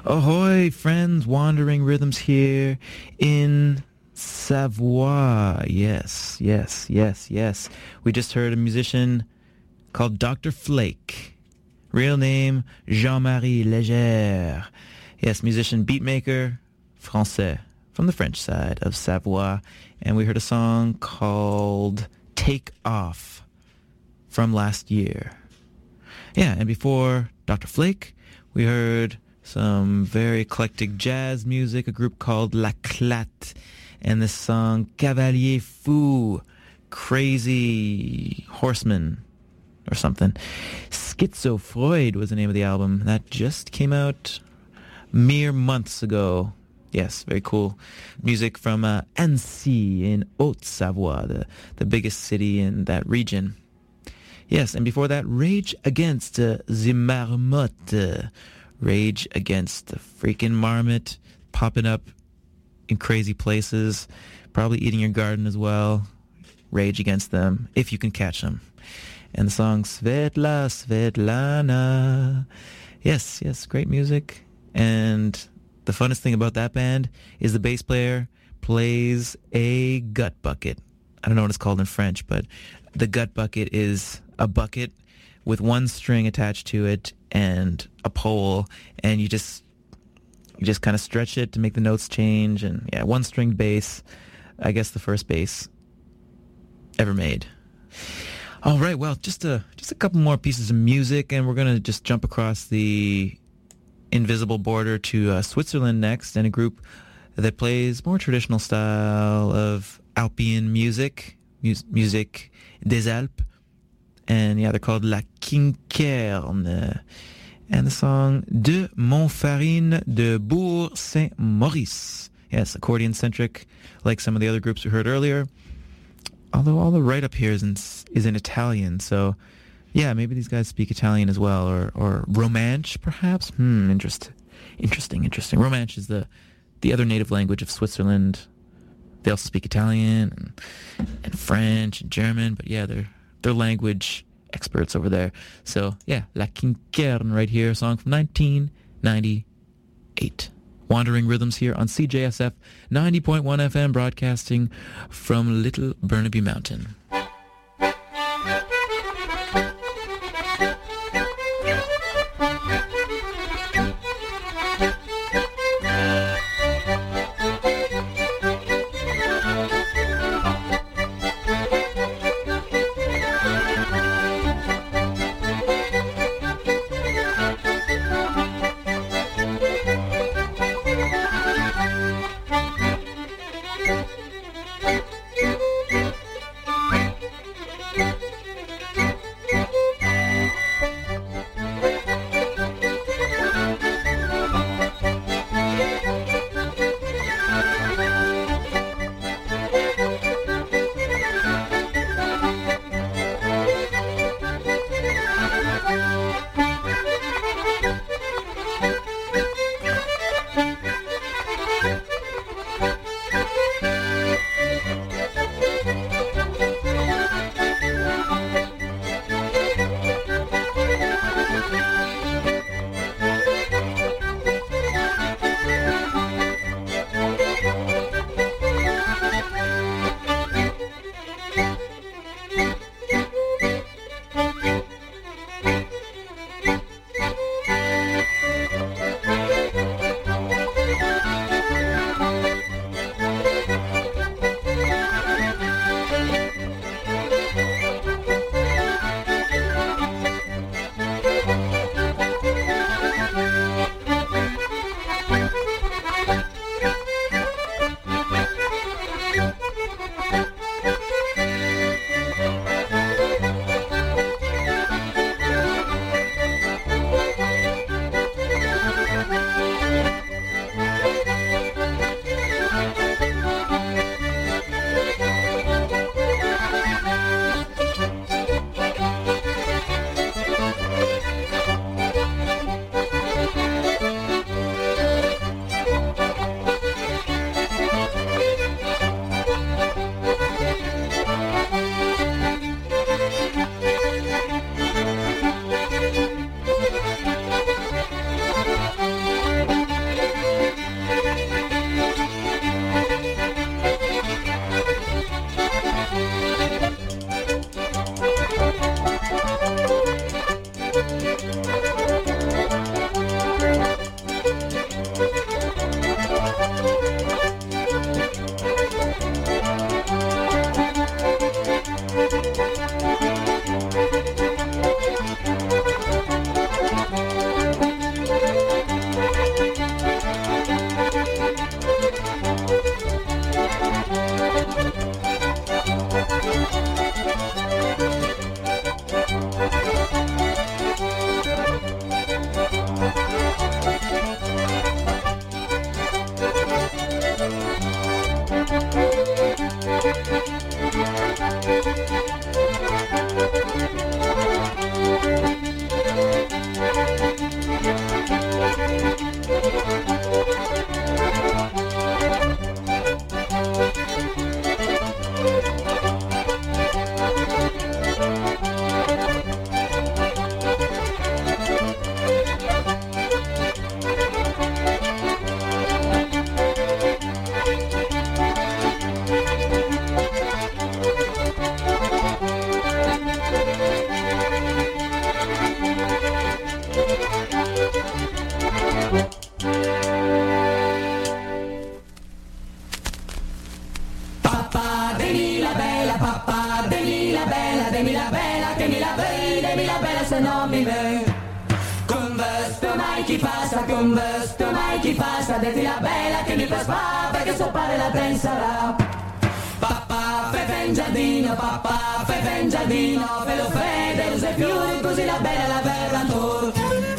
Ahoy, friends, Wandering Rhythms here in Savoie. Yes. We just heard a musician called Dr. Flake. Real name, Jean-Marie Léger. Yes, musician, beatmaker, français, from the French side of Savoie. And we heard a song called Take Off from last year. Yeah, and before Dr. Flake, we heard some very eclectic jazz music, a group called La Clatte, and this song Cavalier Fou, Crazy Horseman, or something. Schizophrenic was the name of the album. That just came out mere months ago. Yes, very cool. Music from Annecy in Haute-Savoie, the biggest city in that region. Yes, and before that, Rage Against the Marmotte. Rage Against the freaking marmot, popping up in crazy places, probably eating your garden as well. Rage Against them, if you can catch them. And the song Svetla Svetlana. Yes, great music. And the funnest thing about that band is the bass player plays a gut bucket. I don't know what it's called in French, but the gut bucket is a bucket with one string attached to it and a pole, and you just kind of stretch it to make the notes change. And yeah, one string bass, I guess the first bass ever made. All right, well, just a couple more pieces of music, and we're gonna just jump across the invisible border to Switzerland next, and a group that plays more traditional style of Alpian music des Alpes. And yeah, they're called La Quinquerne. And the song De Montfarine de Bourg-Saint-Maurice. Yes, accordion-centric, like some of the other groups we heard earlier. Although all the write-up here is in Italian, so yeah, maybe these guys speak Italian as well, or Romanche, perhaps? Interesting. Romanche is the other native language of Switzerland. They also speak Italian and French and German, but yeah, they're language experts over there. So yeah, La Quinquerne right here, a song from 1998. Wandering Rhythms here on CJSF 90.1 FM, broadcasting from Little Burnaby Mountain. fermi la bella se non mi ve. Convesto mai chi passa, detti la bella che mi fa spa, perché so fare la tensara. Papà, fefe in giardino, fe lo fede, usa i fiori, così la bella la verrà intorno.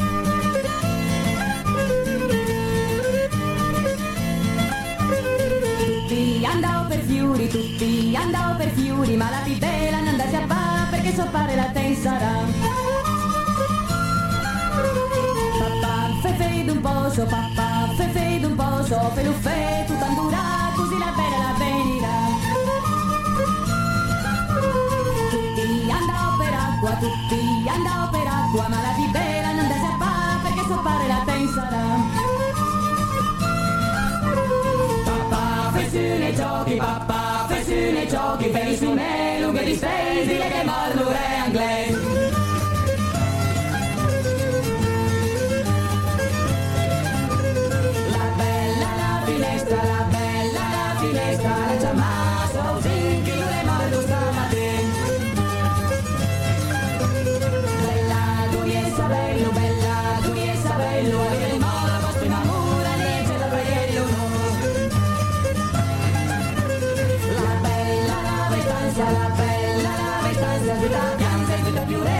Tutti andavo per fiori, ma la più bella non andate a fa, perché so fare la tensara. Papà, fe d'un poso, fe lo fe, tu candura, così la bella la venirà. Tutti andavo per acqua, ma la più bella non andate a fa, perché so fare la tensara. Papà, fai nei giochi, fai su me, lunghe distesi, le che morno è inglese. La bella la finestra, la chiamata, così che non è morto stamattina. Bella, tu e sabello, avere il modo, vostro innamora, niente da pregare no. La bella nave stanza, tutta bianca e tutta più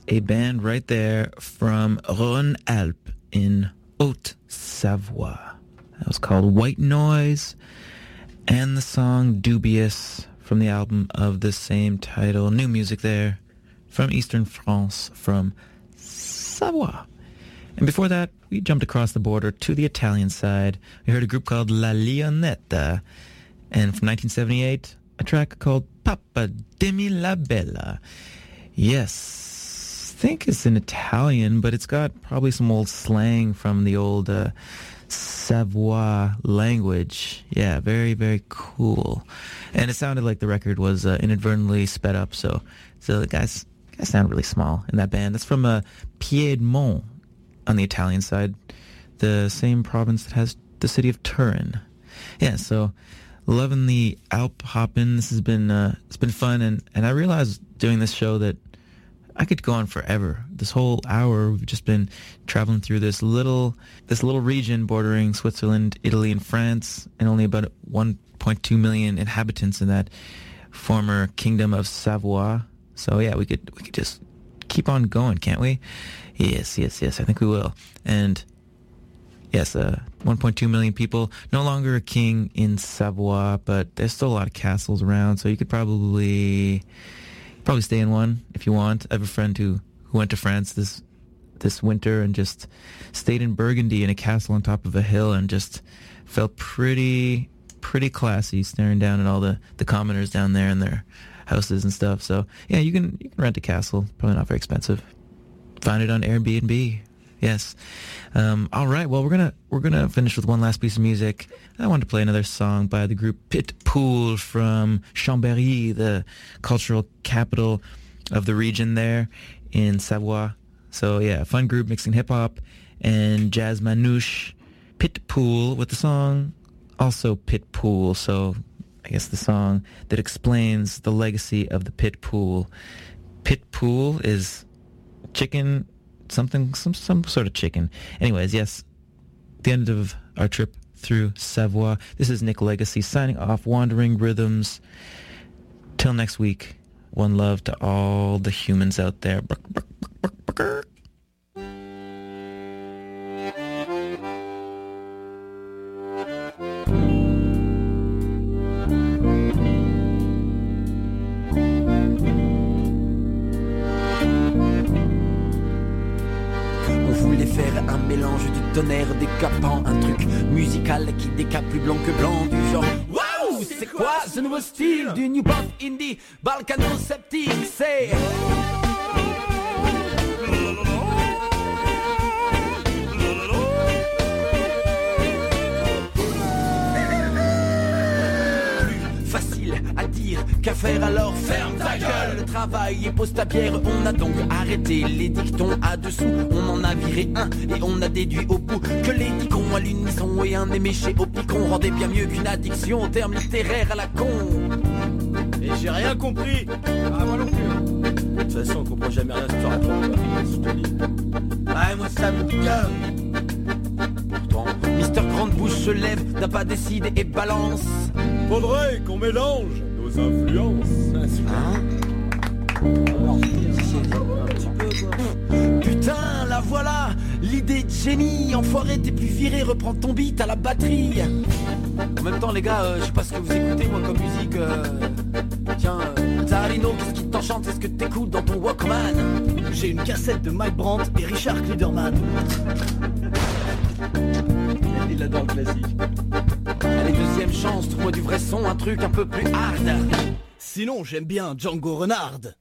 a band right there from Rhône-Alpes in Haute-Savoie. That was called White Noise, and the song Dubious from the album of the same title. New music there from Eastern France, from Savoie. And before that, we jumped across the border to the Italian side. We heard a group called La Lionetta, and from 1978, a track called Papa Dimmi la Bella. Yes, I think it's in Italian, but it's got probably some old slang from the old Savoie language. Yeah, very, very cool. And it sounded like the record was inadvertently sped up, so the guys sound really small in that band. That's from Piedmont on the Italian side, the same province that has the city of Turin. Yeah, so loving the Alp hopping. This has been it's been fun, and I realized doing this show that I could go on forever. This whole hour we've just been traveling through this little region bordering Switzerland, Italy, and France, and only about 1.2 million inhabitants in that former kingdom of Savoie. So yeah, we could just keep on going, can't we? Yes, I think we will. And yes, 1.2 million people, no longer a king in Savoie, but there's still a lot of castles around, so you could probably stay in one if you want. I have a friend who went to France this winter and just stayed in Burgundy in a castle on top of a hill and just felt pretty classy, staring down at all the commoners down there in their houses and stuff. So yeah, you can rent a castle, probably not very expensive. Find it on Airbnb. Yes. All right. Well, we're gonna finish with one last piece of music. I wanted to play another song by the group Pitpoul from Chambéry, the cultural capital of the region there in Savoie. So yeah, fun group mixing hip hop and jazz manouche. Pitpoul with the song also Pitpoul. So I guess the song that explains the legacy of the Pitpoul. Pitpoul is chicken. Some sort of chicken. Anyways, yes, the end of our trip through Savoie. This is Nick Legacy signing off, Wandering Rhythms. Till next week, one love to all the humans out there. Un mélange du tonnerre décapant, un truc musical qui décape plus blanc que blanc, du genre waouh, c'est quoi ce nouveau style du new pop indie balkano-sceptique, c'est à dire qu'à faire, alors ferme ta gueule. Travaille et pose ta bière. On a donc arrêté les dictons à dessous. On en a viré un et on a déduit au bout que les dicons à l'unisson et un éméché au picon rendait bien mieux qu'une addiction aux termes littéraires à la con. Et j'ai rien compris. Ah, moi non plus. De toute façon on comprend jamais rien sur la trompe. Je te dis. Ouais, moi ça me gueule. Pourtant Mister Grande Bouche se lève, n'a pas décidé et balance. Faudrait qu'on mélange nos influences. Hein? Putain, la voilà, l'idée de génie. Enfoiré, t'es plus viré, reprends ton beat à la batterie. En même temps les gars, je sais pas ce que vous écoutez moi comme musique. Tiens, Tarino, qu'est-ce qui t'enchante? Est-ce que t'écoutes dans ton Walkman? J'ai une cassette de Mike Brandt et Richard Kliderman. Il adore le classique. Allez, deuxième chance, trouve-moi du vrai son, un truc un peu plus hard. Sinon, j'aime bien Django Reinhardt.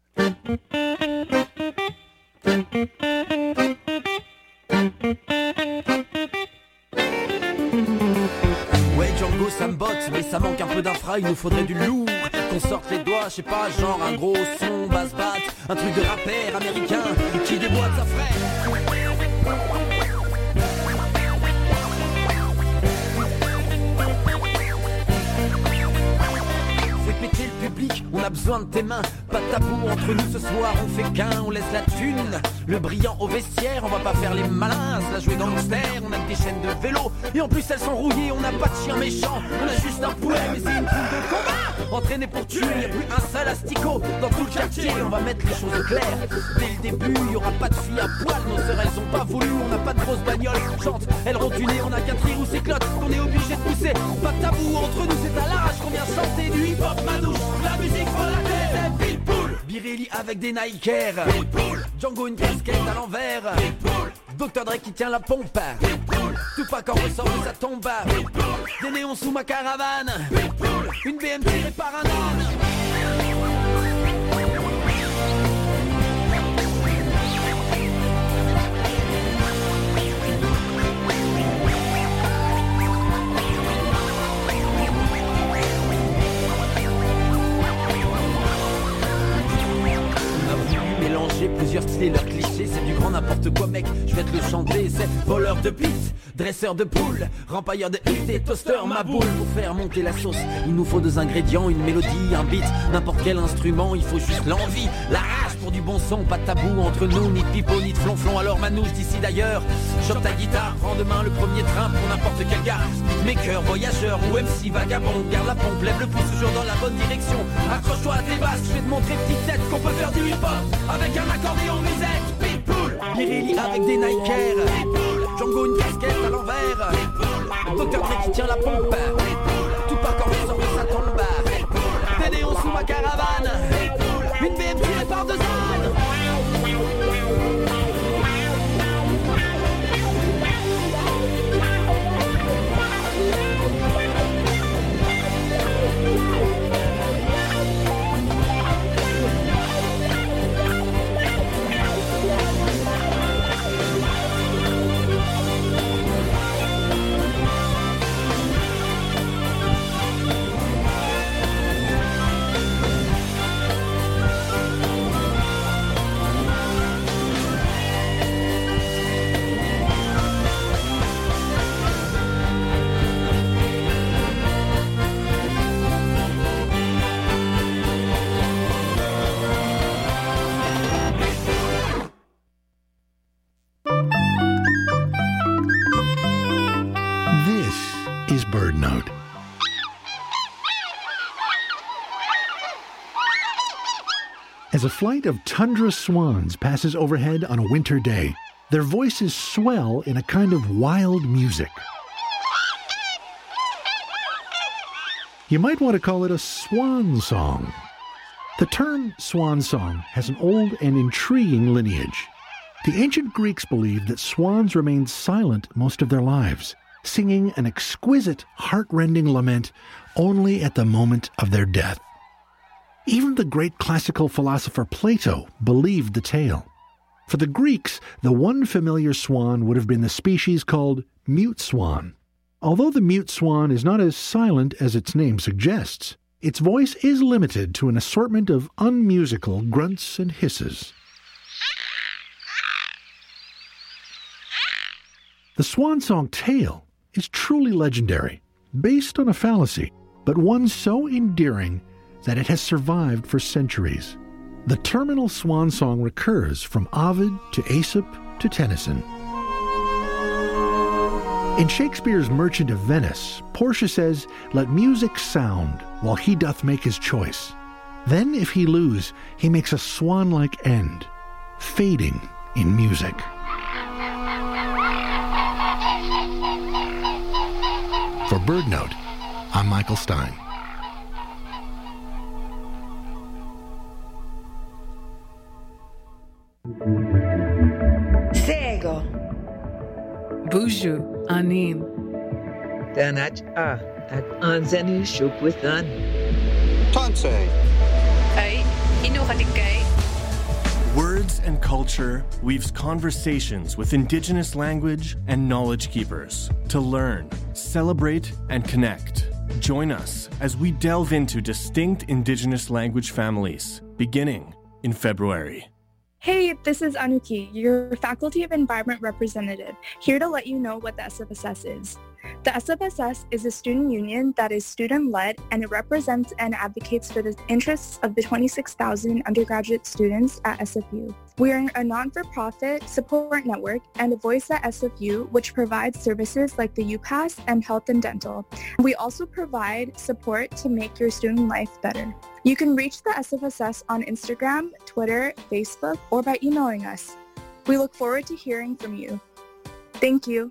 Ouais, Django, ça me botte, mais ça manque un peu d'infra, il nous faudrait du lourd. Qu'on sorte les doigts, je sais pas, genre un gros son, basse batte, un truc de rappeur américain qui déboîte sa fraîche. Fait péter le public, on a a besoin de tes mains. Pas de tabou entre nous ce soir, on fait qu'un, on laisse la thune. Le brillant au vestiaire, on va pas faire les malins. Se la jouer gangster, on a que des chaînes de vélo. Et en plus elles sont rouillées, on n'a pas de chien méchant. On a juste un poulet, mais c'est une poule de combat. Entraîné pour tuer, y'a plus un seul asticot. Dans tout le quartier, on va mettre les choses au clair. Dès le début, y'aura pas de filles à poil. Nos sœurs elles ont pas voulu, on n'a pas de grosse bagnole. Chante, elles rotunent, on a qu'un tri ou s'éclote. On est obligé de pousser, pas de tabou entre nous, c'est à l'arrache qu'on vient chanter du hip-hop manouche. La musique pour la tête, Pitbull. Birelli avec des Nike Air, Pitbull. Django une casquette à l'envers, Pitbull. Dr Dre qui tient la pompe, Pitbull. Tupac en ressort de sa tombe, Pitbull. Des néons sous ma caravane, Pitbull. Une BM tirée par un âne. Mélanger plusieurs styles et leurs clichés, c'est du grand n'importe quoi mec, je vais te le chanter. C'est voleur de beats, dresseur de poules, rempailleur de hits et toaster ma boule. Pour faire monter la sauce, il nous faut 2 ingrédients, une mélodie, un beat, n'importe quel instrument, il faut juste l'envie, la rage pour du bon son, pas de tabou entre nous, ni de pipeau, ni de flonflon. Alors manouche d'ici d'ailleurs, chope ta guitare, prends demain le premier train pour n'importe quel gars. Maker, voyageur ou MC vagabond, garde la pompe, lève le pouce toujours dans la bonne direction. Accroche-toi à tes basses, je vais te montrer petite tête qu'on peut faire du hip-hop avec un accordéon musette. Pitbull, Birelli avec des Nike Air, Pitbull. Django une casquette à l'envers, Pitbull. Dr Dre qui tient la pompe, Pitbull. Tupac en ressort de sa tombe, Pitbull. Des néons sous ma caravane, Pitbull. Une BM tirée par 2 ânes. As a flight of tundra swans passes overhead on a winter day, their voices swell in a kind of wild music. You might want to call it a swan song. The term swan song has an old and intriguing lineage. The ancient Greeks believed that swans remained silent most of their lives, singing an exquisite, heart-rending lament only at the moment of their death. Even the great classical philosopher Plato believed the tale. For the Greeks, the one familiar swan would have been the species called mute swan. Although the mute swan is not as silent as its name suggests, its voice is limited to an assortment of unmusical grunts and hisses. The swan song tale is truly legendary, based on a fallacy, but one so endearing that it has survived for centuries. The terminal swan song recurs from Ovid to Aesop to Tennyson. In Shakespeare's Merchant of Venice, Portia says, "Let music sound while he doth make his choice. Then if he lose, he makes a swan-like end, fading in music." For BirdNote, I'm Michael Stein. Sego. Buju Anim. Danach A at Anzani Shukwithan. Tansei. Ay, Inuhatikay. Words and Culture weaves conversations with Indigenous language and knowledge keepers to learn, celebrate, and connect. Join us as we delve into distinct Indigenous language families, beginning in February. Hey, this is Anuki, your Faculty of Environment representative, here to let you know what the SFSS is. The SFSS is a student union that is student-led, and it represents and advocates for the interests of the 26,000 undergraduate students at SFU. We are a non-for-profit support network and a voice at SFU, which provides services like the UPass and health and dental. We also provide support to make your student life better. You can reach the SFSS on Instagram, Twitter, Facebook, or by emailing us. We look forward to hearing from you. Thank you.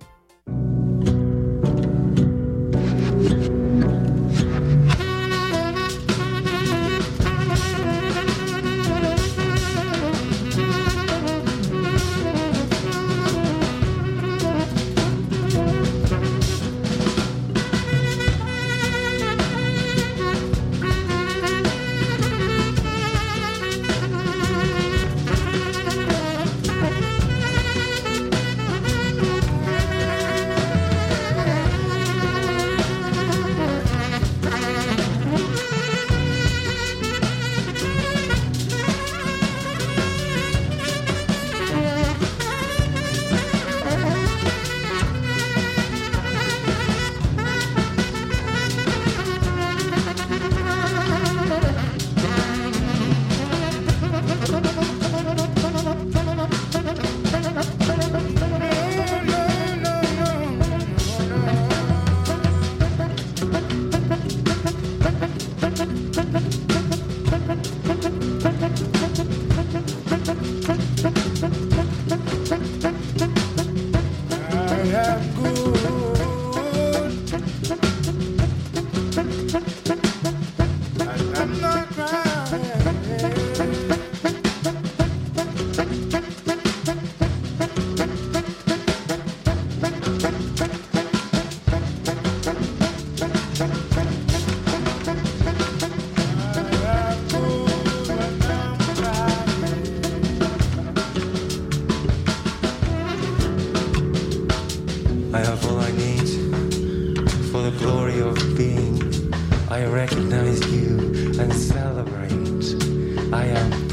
I have all I need for the glory of being. I recognize you and celebrate. I am